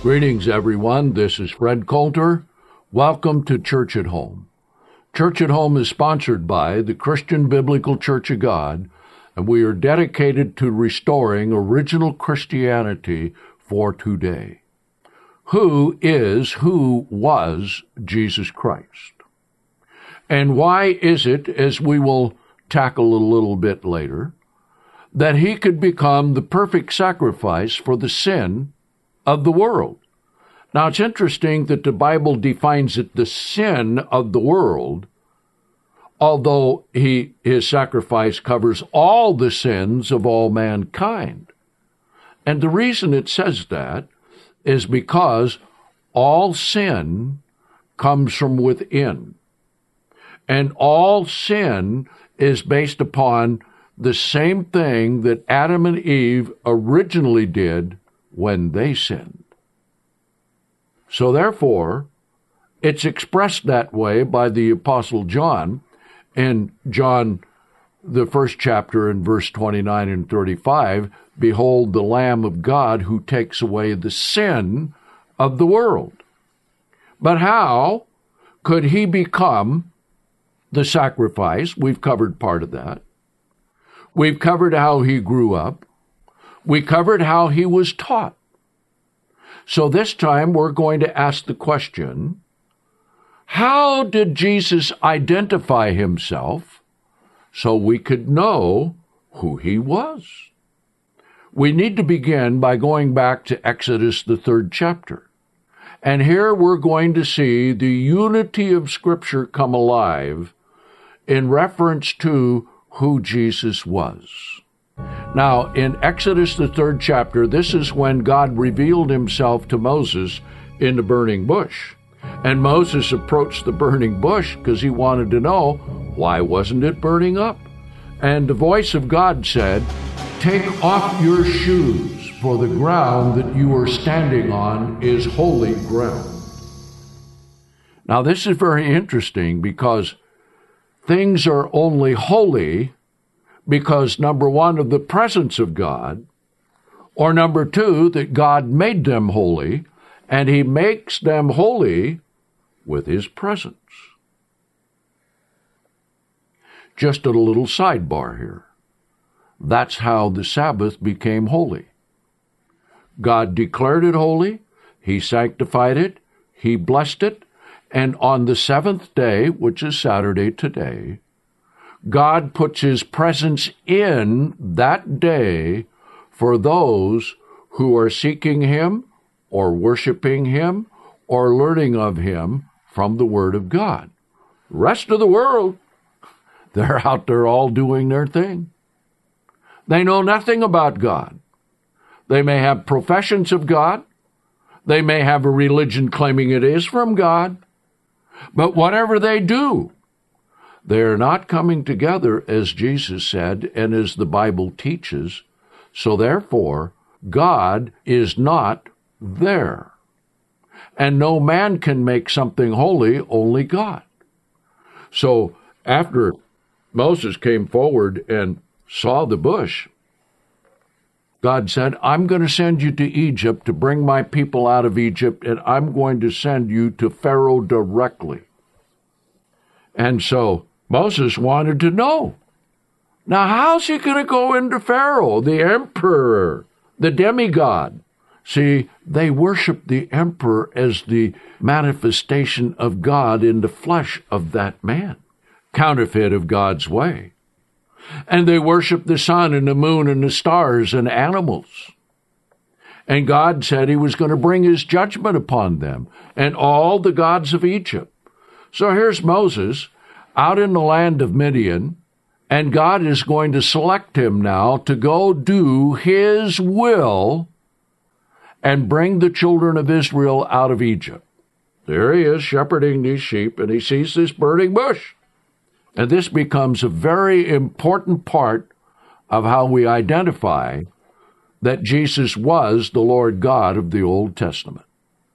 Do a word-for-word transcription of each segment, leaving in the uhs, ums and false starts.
Greetings, everyone. This is Fred Coulter. Welcome to Church at Home. Church at Home is sponsored by the Christian Biblical Church of God, and we are dedicated to restoring original Christianity for today. Who is, who was Jesus Christ? And why is it, as we will tackle a little bit later, that he could become the perfect sacrifice for the sin of the world? Now, it's interesting that the Bible defines it the sin of the world, although he, his sacrifice covers all the sins of all mankind. And the reason it says that is because all sin comes from within. And all sin is based upon the same thing that Adam and Eve originally did when they sinned. So therefore, it's expressed that way by the Apostle John in John, the first chapter, in verse twenty-nine and thirty-five, "Behold the Lamb of God who takes away the sin of the world." But how could he become the sacrifice? We've covered part of that. We've covered how he grew up. We covered how he was taught. So this time we're going to ask the question, how did Jesus identify himself so we could know who he was? We need to begin by going back to Exodus, the third chapter. And here we're going to see the unity of Scripture come alive in reference to who Jesus was. Now, in Exodus, the third chapter, this is when God revealed himself to Moses in the burning bush. And Moses approached the burning bush because he wanted to know, why wasn't it burning up? And the voice of God said, "Take off your shoes, for the ground that you are standing on is holy ground." Now, this is very interesting because things are only holy because, number one, of the presence of God, or number two, that God made them holy, and he makes them holy with his presence. Just a little sidebar here. That's how the Sabbath became holy. God declared it holy, he sanctified it, he blessed it, and on the seventh day, which is Saturday today, God puts his presence in that day for those who are seeking him or worshiping him or learning of him from the Word of God. The rest of the world, they're out there all doing their thing. They know nothing about God. They may have professions of God. They may have a religion claiming it is from God. But whatever they do, they're not coming together as Jesus said and as the Bible teaches. So therefore, God is not there. And no man can make something holy, only God. So after Moses came forward and saw the bush, God said, "I'm going to send you to Egypt to bring my people out of Egypt, and I'm going to send you to Pharaoh directly." And so Moses wanted to know, now how's he going to go into Pharaoh, the emperor, the demigod? See, they worship the emperor as the manifestation of God in the flesh of that man, counterfeit of God's way. And they worship the sun and the moon and the stars and animals. And God said he was going to bring his judgment upon them and all the gods of Egypt. So here's Moses out in the land of Midian, and God is going to select him now to go do his will and bring the children of Israel out of Egypt. There he is shepherding these sheep, and he sees this burning bush. And this becomes a very important part of how we identify that Jesus was the Lord God of the Old Testament.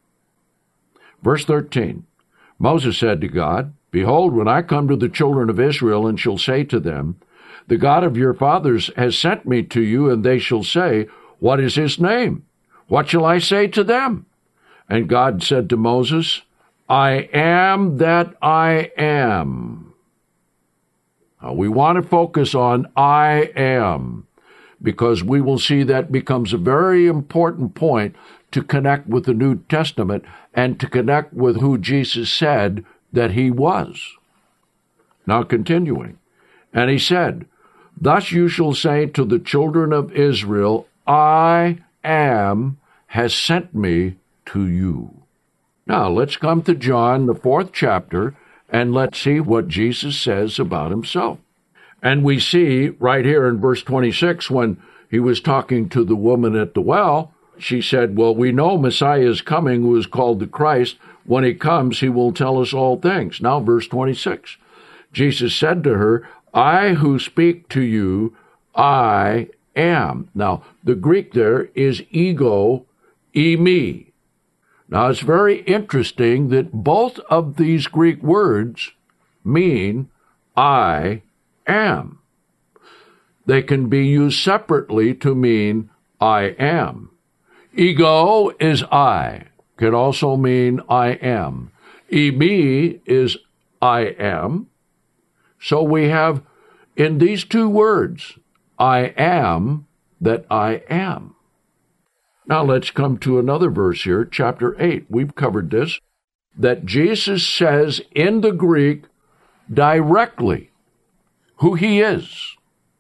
Verse thirteen, Moses said to God, "Behold, when I come to the children of Israel and shall say to them, The God of your fathers has sent me to you, and they shall say, What is his name? What shall I say to them? And God said to Moses, I am that I am. Now, we want to focus on I am, because we will see that becomes a very important point to connect with the New Testament and to connect with who Jesus said that he was. Now, continuing. And he said, thus you shall say to the children of Israel, I am has sent me to you. Now, let's come to John, the fourth chapter, and let's see what Jesus says about himself. And we see right here in verse twenty-six, when he was talking to the woman at the well, she said, well, we know Messiah is coming, who is called the Christ. When he comes, he will tell us all things. Now, verse twenty-six, Jesus said to her, I who speak to you, I am. Now, the Greek there is ego, eimi. Now, it's very interesting that both of these Greek words mean I am. They can be used separately to mean I am. Ego is I, can also mean I am. Eimi is I am. So we have in these two words, I am that I am. Now let's come to another verse here, chapter eight. We've covered this, that Jesus says in the Greek directly who he is.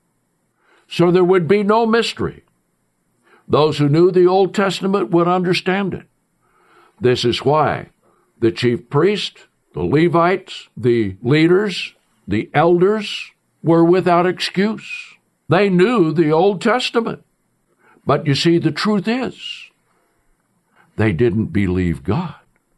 So there would be no mystery. Those who knew the Old Testament would understand it. This is why the chief priest, the Levites, the leaders, the elders were without excuse. They knew the Old Testament. But you see, the truth is, they didn't believe God.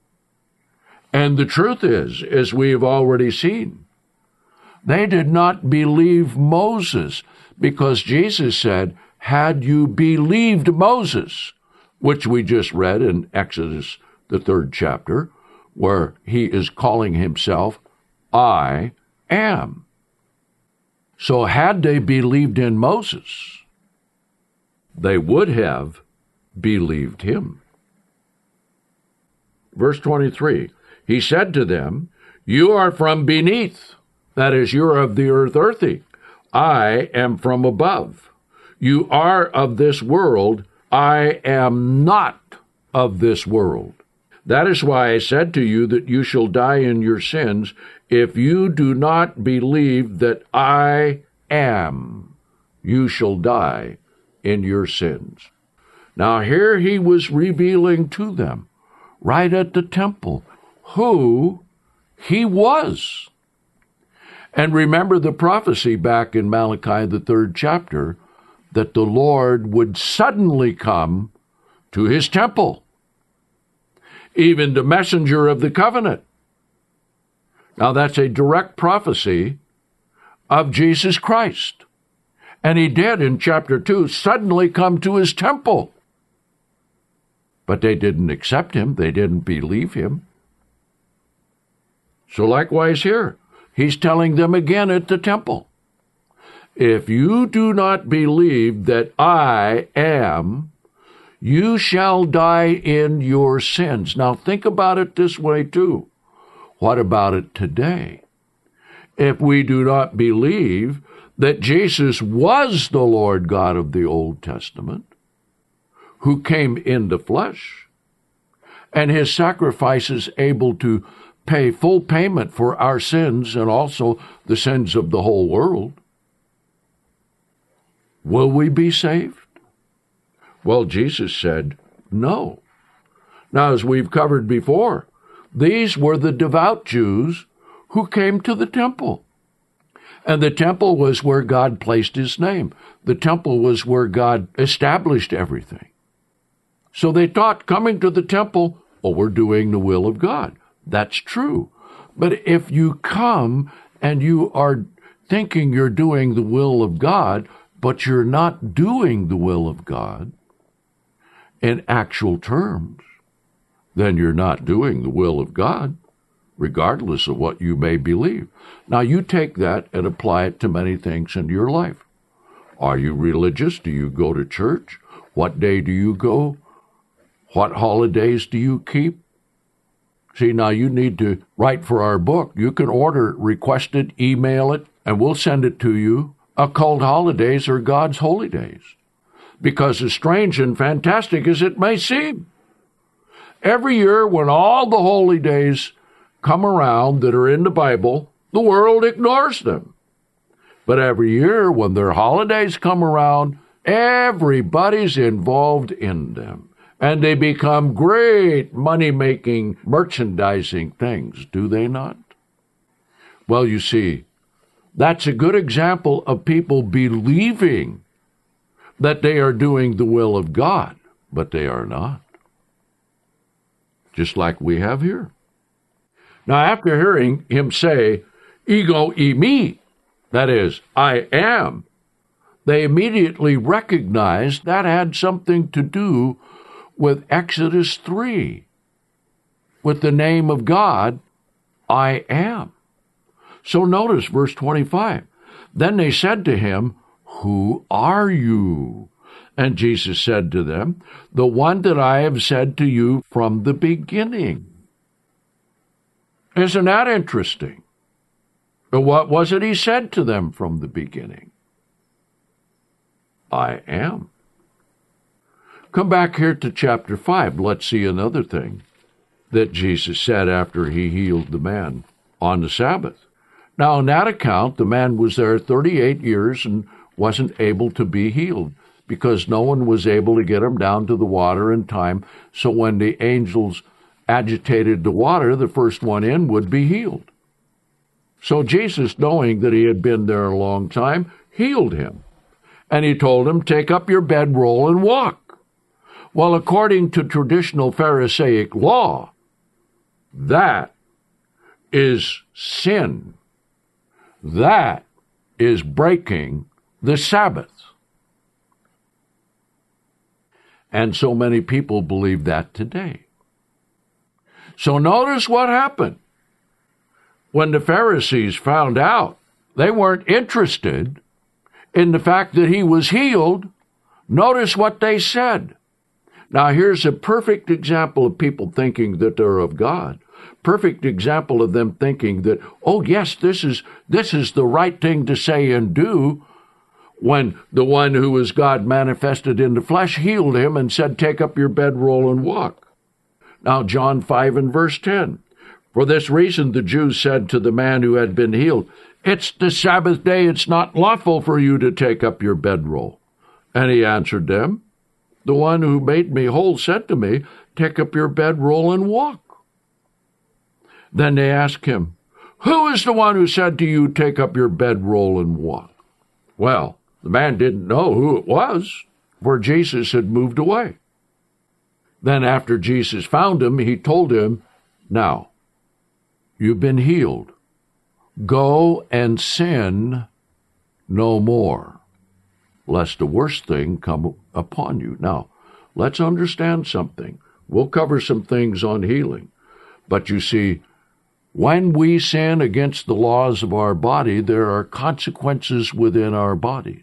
And the truth is, as we have already seen, they did not believe Moses, because Jesus said, had you believed Moses, which we just read in Exodus, the third chapter, where he is calling himself, I am. So had they believed in Moses, they would have believed him. Verse twenty-three, he said to them, you are from beneath, that is, you are of the earth earthy. I am from above. You are of this world. I am not of this world. That is why I said to you that you shall die in your sins if you do not believe that I am. You shall die in your sins. Now here he was revealing to them, right at the temple, who he was. And remember the prophecy back in Malachi, the third chapter, that the Lord would suddenly come to his temple, even the messenger of the covenant. Now that's a direct prophecy of Jesus Christ. And he did, in chapter two, suddenly come to his temple. But they didn't accept him. They didn't believe him. So likewise here, he's telling them again at the temple, if you do not believe that I am, you shall die in your sins. Now think about it this way too. What about it today? If we do not believe that Jesus was the Lord God of the Old Testament, who came in the flesh, and his sacrifice is able to pay full payment for our sins and also the sins of the whole world, will we be saved? Well, Jesus said, no. Now, as we've covered before, these were the devout Jews who came to the temple. And the temple was where God placed his name. The temple was where God established everything. So they thought coming to the temple, oh, we're doing the will of God. That's true. But if you come and you are thinking you're doing the will of God, but you're not doing the will of God in actual terms, then you're not doing the will of God, regardless of what you may believe. Now, you take that and apply it to many things in your life. Are you religious? Do you go to church? What day do you go? What holidays do you keep? See, now you need to write for our book. You can order, request it, email it, and we'll send it to you. Occult holidays are God's holy days. Because as strange and fantastic as it may seem, every year when all the holy days come around that are in the Bible, the world ignores them. But every year when their holidays come around, everybody's involved in them. And they become great money-making, merchandising things, do they not? Well, you see, that's a good example of people believing that they are doing the will of God, but they are not. Just like we have here. Now, after hearing him say, ego eimi, that is, I am, they immediately recognized that had something to do with Exodus three, with the name of God, I am. So notice verse twenty-five. Then they said to him, who are you? And Jesus said to them, the one that I have said to you from the beginning. Isn't that interesting? But what was it he said to them from the beginning? I am. Come back here to chapter five. Let's see another thing that Jesus said after he healed the man on the Sabbath. Now, in that account, the man was there thirty-eight years and wasn't able to be healed because no one was able to get him down to the water in time. So when the angels agitated the water, the first one in would be healed. So Jesus, knowing that he had been there a long time, healed him. And he told him, take up your bedroll and walk. Well, according to traditional Pharisaic law, that is sin. That is breaking the Sabbath. And so many people believe that today. So notice what happened. When the Pharisees found out, they weren't interested in the fact that he was healed. Notice what they said. Now, here's a perfect example of people thinking that they're of God. Perfect example of them thinking that, oh, yes, this is this is the right thing to say and do, when the one who was God manifested in the flesh healed him and said, take up your bedroll and walk. Now, John five and verse ten. For this reason the Jews said to the man who had been healed, it's the Sabbath day, it's not lawful for you to take up your bedroll. And he answered them, the one who made me whole said to me, take up your bedroll and walk. Then they asked him, who is the one who said to you, take up your bedroll and walk? Well, the man didn't know who it was, for Jesus had moved away. Then after Jesus found him, he told him, now, you've been healed. Go and sin no more, lest the worst thing come upon you. Now, let's understand something. We'll cover some things on healing. But you see, when we sin against the laws of our body, there are consequences within our bodies.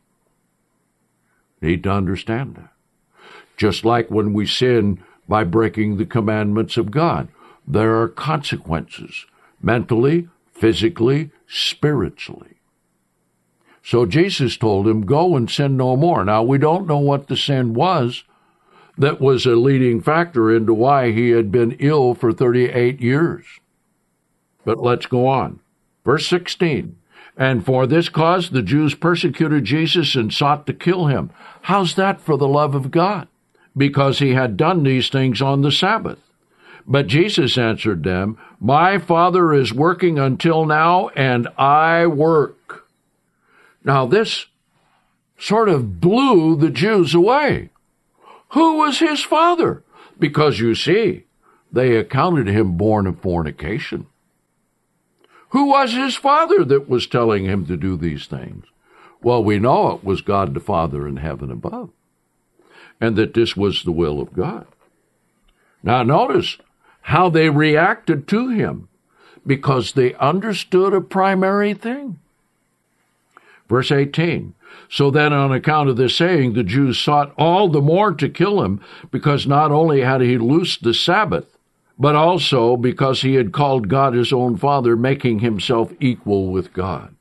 Need to understand that. Just like when we sin by breaking the commandments of God, there are consequences, mentally, physically, spiritually. So Jesus told him, go and sin no more. Now, we don't know what the sin was that was a leading factor into why he had been ill for thirty-eight years. But let's go on. Verse sixteen. And for this cause the Jews persecuted Jesus and sought to kill him. How's that for the love of God? Because he had done these things on the Sabbath. But Jesus answered them, my Father is working until now, and I work. Now this sort of blew the Jews away. Who was his father? Because you see, they accounted him born of fornication. Who was his father that was telling him to do these things? Well, we know it was God the Father in heaven above, and that this was the will of God. Now notice how they reacted to him, because they understood a primary thing. Verse eighteen, so then on account of this saying, the Jews sought all the more to kill him, because not only had he loosed the Sabbath, but also because he had called God his own Father, making himself equal with God.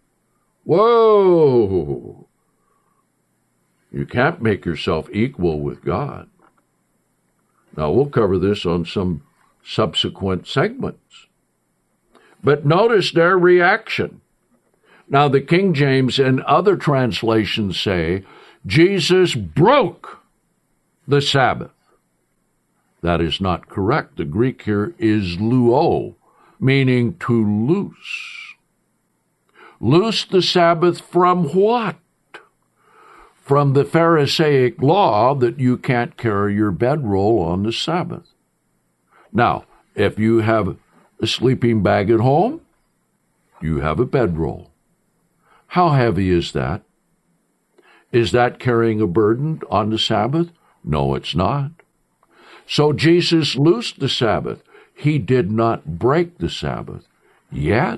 Whoa! You can't make yourself equal with God. Now, we'll cover this on some subsequent segments. But notice their reaction. Now, the King James and other translations say, Jesus broke the Sabbath. That is not correct. The Greek here is luo, meaning to loose. Loose the Sabbath from what? From the Pharisaic law that you can't carry your bedroll on the Sabbath. Now, if you have a sleeping bag at home, you have a bedroll. How heavy is that? Is that carrying a burden on the Sabbath? No, it's not. So Jesus loosed the Sabbath. He did not break the Sabbath. Yet,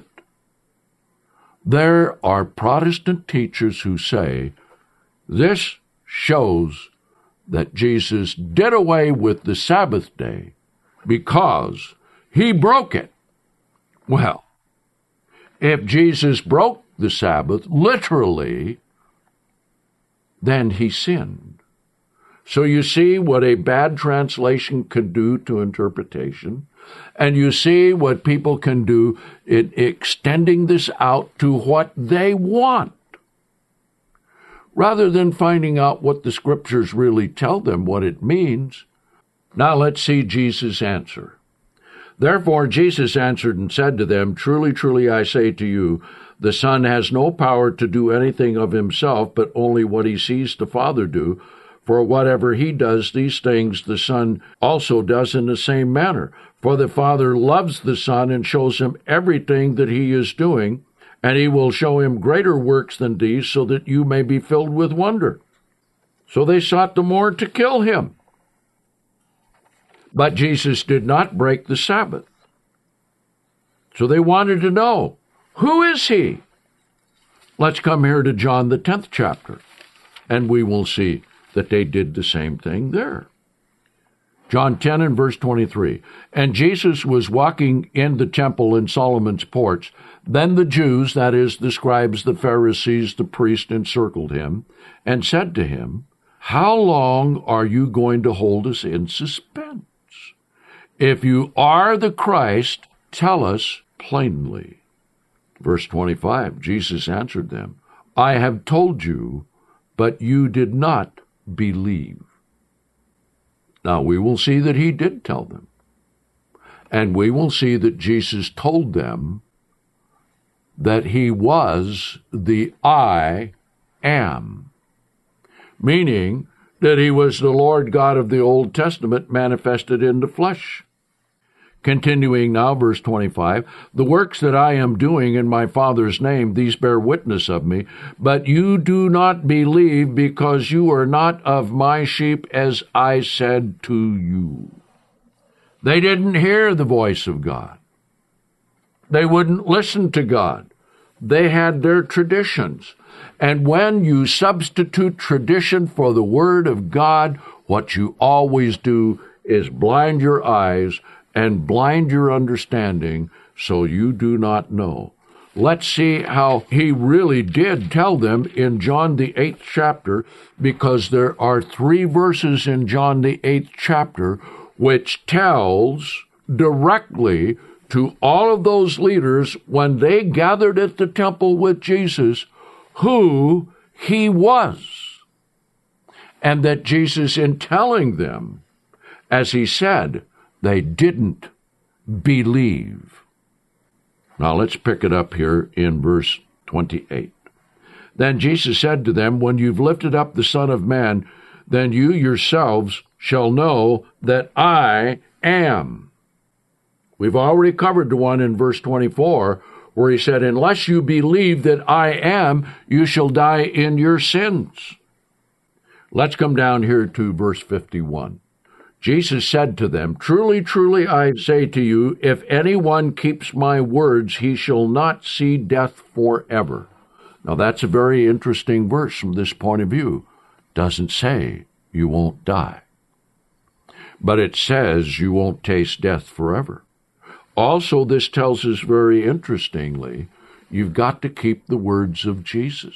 there are Protestant teachers who say, this shows that Jesus did away with the Sabbath day because he broke it. Well, if Jesus broke the Sabbath literally, then he sinned. So you see what a bad translation can do to interpretation, and you see what people can do in extending this out to what they want, rather than finding out what the Scriptures really tell them what it means. Now let's see Jesus' answer. Therefore Jesus answered and said to them, truly, truly, I say to you, the Son has no power to do anything of himself, but only what he sees the Father do. For whatever he does, these things the Son also does in the same manner. For the Father loves the Son and shows him everything that he is doing, and he will show him greater works than these, so that you may be filled with wonder. So they sought the more to kill him. But Jesus did not break the Sabbath. So they wanted to know, who is he? Let's come here to John, the tenth chapter, and we will see that they did the same thing there. John ten and verse twenty-three, and Jesus was walking in the temple in Solomon's porch. Then the Jews, that is, the scribes, the Pharisees, the priests, encircled him and said to him, how long are you going to hold us in suspense? If you are the Christ, tell us plainly. Verse twenty-five, Jesus answered them, I have told you, but you did not believe. Now we will see that he did tell them. And we will see that Jesus told them that he was the I am, meaning that he was the Lord God of the Old Testament manifested in the flesh. Continuing now, verse twenty-five, the works that I am doing in my Father's name, these bear witness of me, but you do not believe because you are not of my sheep, as I said to you. They didn't hear the voice of God. They wouldn't listen to God. They had their traditions. And when you substitute tradition for the Word of God, what you always do is blind your eyes and blind your understanding, so you do not know. Let's see how he really did tell them in John the eighth chapter, because there are three verses in John the eighth chapter which tells directly to all of those leaders when they gathered at the temple with Jesus who he was. And that Jesus, in telling them, as he said, they didn't believe. Now let's pick it up here in verse twenty-eight. Then Jesus said to them, when you've lifted up the Son of Man, then you yourselves shall know that I am. We've already covered the one in verse twenty-four, where he said, unless you believe that I am, you shall die in your sins. Let's come down here to verse fifty-one. Jesus said to them, truly, truly, I say to you, if anyone keeps my words, he shall not see death forever. Now, that's a very interesting verse from this point of view. Doesn't say you won't die, but it says you won't taste death forever. Also, this tells us very interestingly, you've got to keep the words of Jesus.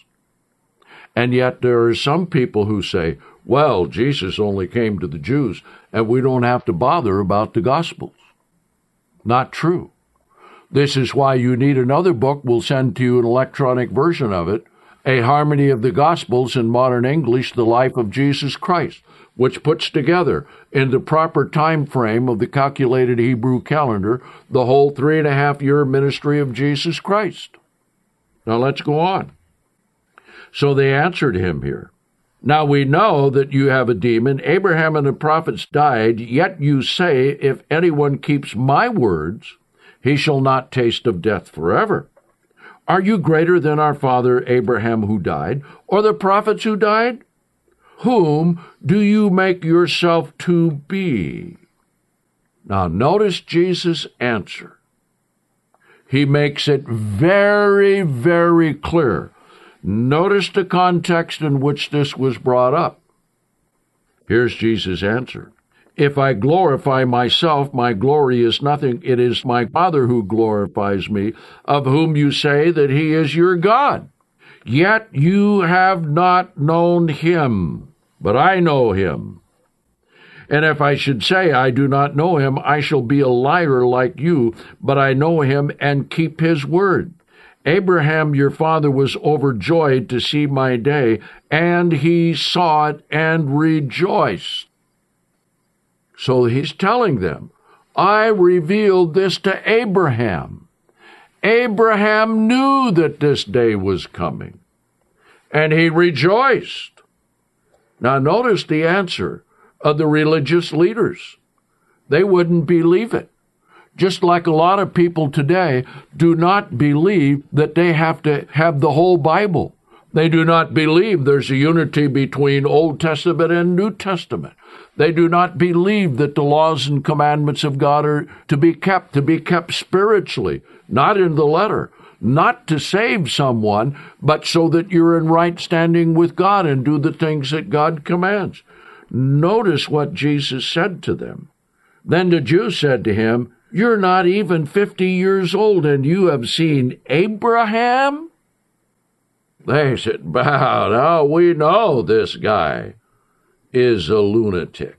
And yet there are some people who say, well, Jesus only came to the Jews, and we don't have to bother about the Gospels. Not true. This is why you need another book. We'll send to you an electronic version of it, A Harmony of the Gospels in Modern English, The Life of Jesus Christ, which puts together in the proper time frame of the calculated Hebrew calendar the whole three and a half year ministry of Jesus Christ. Now let's go on. So they answered him here. Now we know that you have a demon. Abraham and the prophets died, yet you say, if anyone keeps my words, he shall not taste of death forever. Are you greater than our father Abraham who died, or the prophets who died? Whom do you make yourself to be? Now notice Jesus' answer. He makes it very, very clear. Notice the context in which this was brought up. Here's Jesus' answer. If I glorify myself, my glory is nothing. It is my Father who glorifies me, of whom you say that he is your God. Yet you have not known him, but I know him. And if I should say I do not know him, I shall be a liar like you, but I know him and keep his word. Abraham, your father, was overjoyed to see my day, and he saw it and rejoiced. So he's telling them, I revealed this to Abraham. Abraham knew that this day was coming, and he rejoiced. Now notice the answer of the religious leaders. They wouldn't believe it. Just like a lot of people today do not believe that they have to have the whole Bible. They do not believe there's a unity between Old Testament and New Testament. They do not believe that the laws and commandments of God are to be kept, to be kept spiritually, not in the letter, not to save someone, but so that you're in right standing with God and do the things that God commands. Notice what Jesus said to them. Then the Jews said to him, you're not even fifty years old, and you have seen Abraham? They said, "Bow, now we know this guy is a lunatic."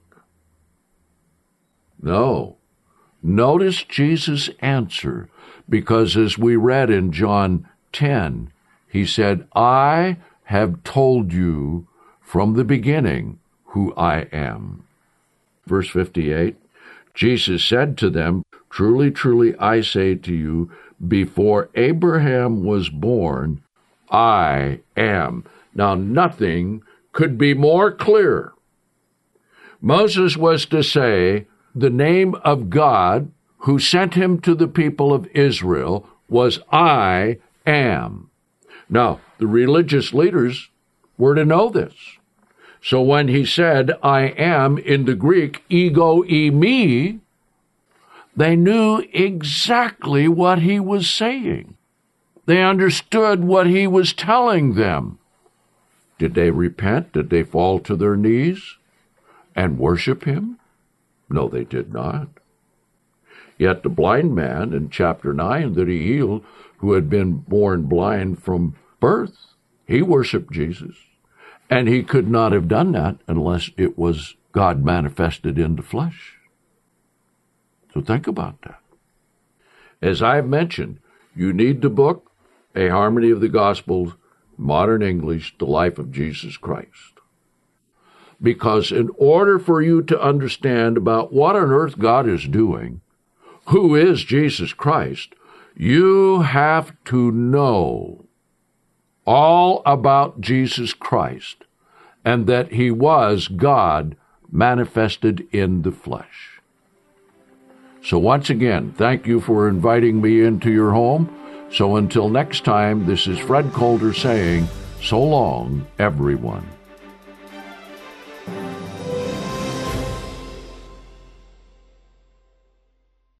No. Notice Jesus' answer, because as we read in John ten, he said, I have told you from the beginning who I am. Verse fifty-eight, Jesus said to them, truly, truly, I say to you, before Abraham was born, I am. Now, nothing could be more clear. Moses was to say the name of God who sent him to the people of Israel was I am. Now, the religious leaders were to know this. So when he said, I am, in the Greek, ego eimi, they knew exactly what he was saying. They understood what he was telling them. Did they repent? Did they fall to their knees and worship him? No, they did not. Yet the blind man in chapter nine that he healed, who had been born blind from birth, he worshiped Jesus. And he could not have done that unless it was God manifested in the flesh. So think about that. As I've mentioned, you need the book, A Harmony of the Gospels, Modern English, The Life of Jesus Christ. Because in order for you to understand about what on earth God is doing, who is Jesus Christ, you have to know all about Jesus Christ and that he was God manifested in the flesh. So once again, thank you for inviting me into your home. So until next time, this is Fred Coulter saying, so long, everyone.